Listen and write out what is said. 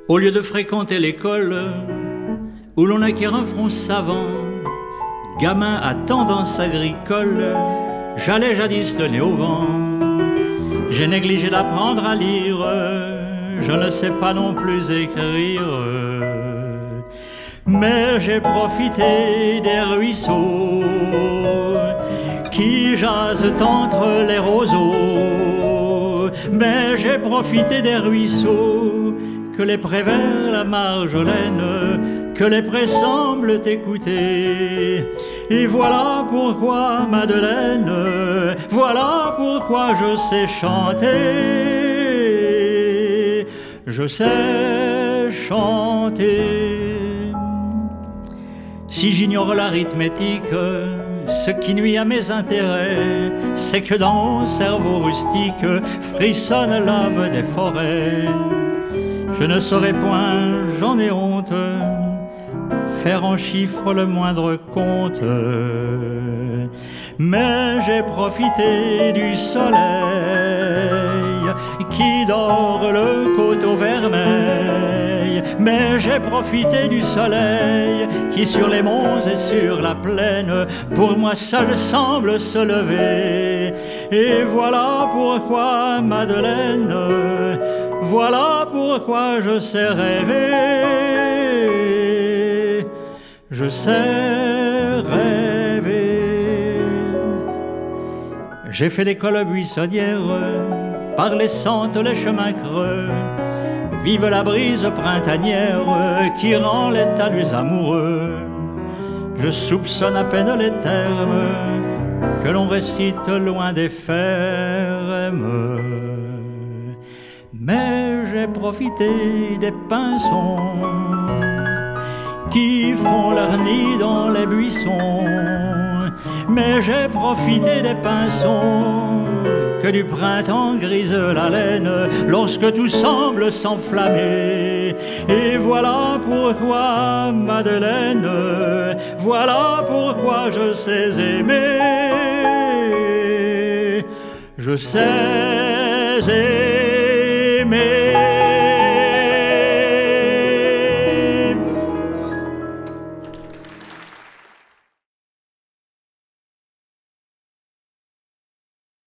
Au lieu de fréquenter l'école, où l'on acquiert un front savant, gamin à tendance agricole, j'allais jadis le nez au vent. J'ai négligé d'apprendre à lire, je ne sais pas non plus écrire, mais j'ai profité des ruisseaux qui jasent entre les roseaux. Mais j'ai profité des ruisseaux que les prés vers la Marjolaine, que les prés semblent écouter. Et voilà pourquoi, Madeleine, voilà pourquoi je sais chanter. Je sais chanter. Si j'ignore l'arithmétique, ce qui nuit à mes intérêts, c'est que dans mon cerveau rustique frissonne l'âme des forêts. Je ne saurais point, j'en ai honte, faire en chiffres le moindre compte. Mais j'ai profité du soleil qui dore le coteau vermeil. Mais j'ai profité du soleil qui sur les monts et sur la plaine pour moi seul semble se lever. Et voilà pourquoi, Madeleine, voilà pourquoi je sais rêver. Je sais rêver. J'ai fait l'école buissonnière, par les sentes, les chemins creux. Vive la brise printanière qui rend les talus amoureux. Je soupçonne à peine les termes que l'on récite loin des fermes. Mais j'ai profité des pinsons qui font leur nid dans les buissons. Mais j'ai profité des pinsons que du printemps grise la laine lorsque tout semble s'enflammer. Et voilà pourquoi, Madeleine, voilà pourquoi je sais aimer. Je sais aimer.